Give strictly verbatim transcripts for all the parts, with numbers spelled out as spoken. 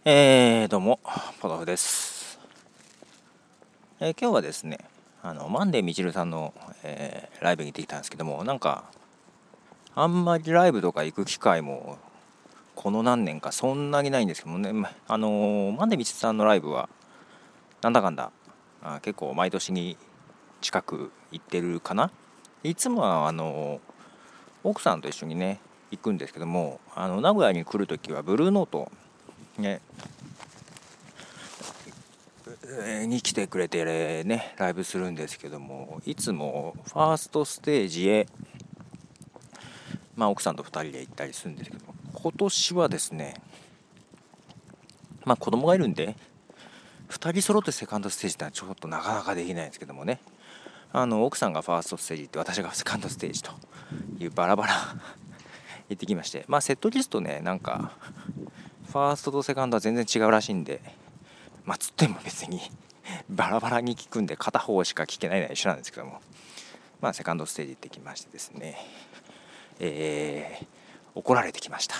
えー、どうも、ポトフです。えー今日はですね、あのマンデーみちるさんの、えーライブに行ってきたんですけども、なんか、あんまりライブとか行く機会も、この何年かそんなにないんですけどもね、まあのーマンデーみちるさんのライブは、なんだかんだ、あ結構毎年に近く行ってるかな。いつもは、あのー奥さんと一緒にね、行くんですけども、あの名古屋に来るときは、ブルーノート、ね、に来てくれてねライブするんですけども、いつもファーストステージへ、まあ、奥さんとふたりで行ったりするんですけども、今年はですね、まあ子供がいるんでふたり揃ってセカンドステージってのはちょっとなかなかできないんですけどもね、あの奥さんがファーストステージって私がセカンドステージというバラバラ行ってきまして、まあセットリストね、なんかファーストとセカンドは全然違うらしいんで、まあつっても別にバラバラに聞くんで片方しか聞けないのは一緒なんですけども、まあセカンドステージ行ってきましてですね、えー、怒られてきました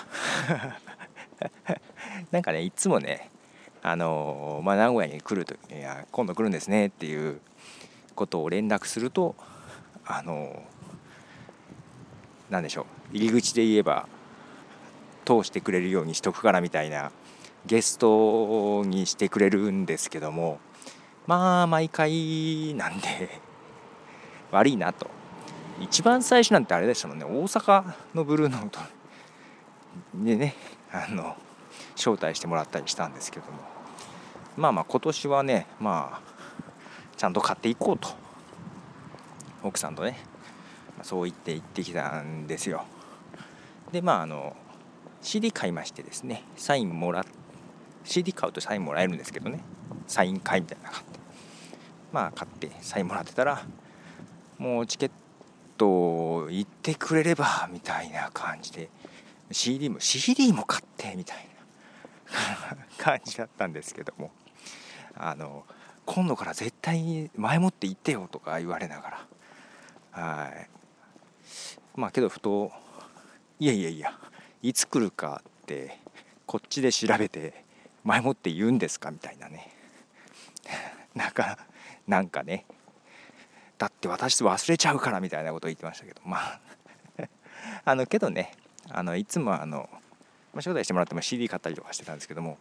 なんかね、いつもね、あのーまあ、名古屋に来るときには今度来るんですねっていうことを連絡すると、あのー、なんでしょう、入り口で言えば通してくれるようにしとくからみたいなゲストにしてくれるんですけども、まあ毎回なんで悪いなと。一番最初なんてあれでしたもんね、大阪のブルーノートでね、あの招待してもらったりしたんですけども、まあまあ今年はね、まあちゃんと買っていこうと奥さんとね、そう言って行ってきたんですよ。でまああの シーディー 買いましてですね、サインもらっ シーディー 買うとサインもらえるんですけどね、サイン会みたいなのがあって、まあ買ってサインもらってたら、もうチケット行ってくれればみたいな感じで、 シーディー も シーディー も買ってみたいな感じだったんですけども、あの今度から絶対に前もって行ってよとか言われながら、はい、まあけどふと、いやいやいや、いつ来るかってこっちで調べて前もって言うんですかみたいなねなんかなんかね、だって私忘れちゃうからみたいなことを言ってましたけど、まああのけどね、あのいつもあの、まあ、招待してもらっても シーディー 買ったりとかしてたんですけども、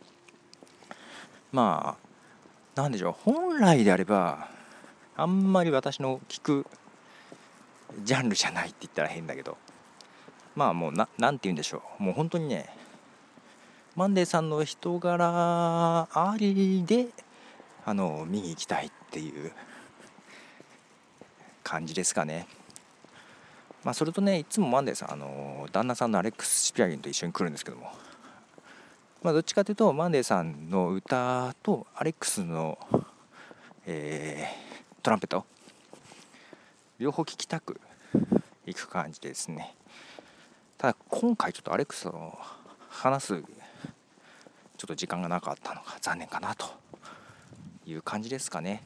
まあなんでしょう、本来であればあんまり私の聞くジャンルじゃないって言ったら変だけど、まあもうな、なんて言うんでしょう、もう本当にね、マンデーさんの人柄ありであの見に行きたいっていう感じですかね。まあそれとね、いつもマンデーさん、あの旦那さんのアレックス・シピアリンと一緒に来るんですけども、まあどっちかというとマンデーさんの歌とアレックスの、えートランペット両方聴きたく行く感じですね。ただ今回ちょっとアレックスと話すちょっと時間がなかったのが残念かなという感じですかね。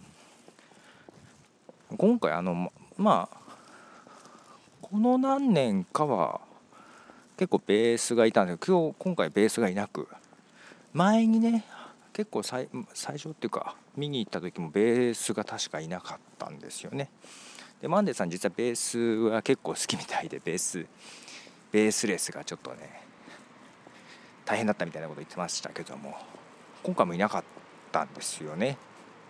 今回あのまあこの何年かは結構ベースがいたんですけど、今日今回ベースがいなく、前にね結構最最初っていうか見に行った時もベースが確かいなかったんですよね。でマンデーさん実はベースは結構好きみたいで、ベースベースレスがちょっとね大変だったみたいなこと言ってましたけども、今回もいなかったんですよね。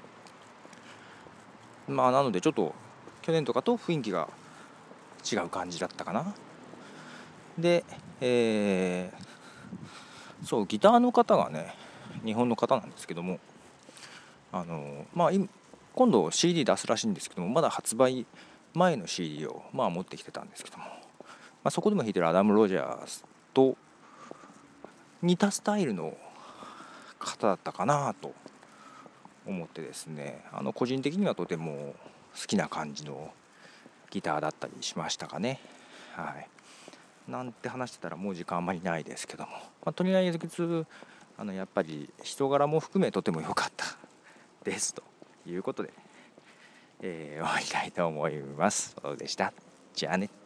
まあなのでちょっと去年とかと雰囲気が違う感じだったかな。で、えー、そうギターの方がね日本の方なんですけども、あのまあ今度 シーディー 出すらしいんですけども、まだ発売前の シーディー をまあ持ってきてたんですけども、まあ、そこでも弾いてるアダム・ロジャースと似たスタイルの方だったかなと思ってですね、あの個人的にはとても好きな感じのギターだったりしましたかね。はい、なんて話してたらもう時間あんまりないですけども、まあ、とりあえずあのやっぱり人柄も含めとても良かったですということで、えー、終わりたいと思います。そうでした。じゃあね。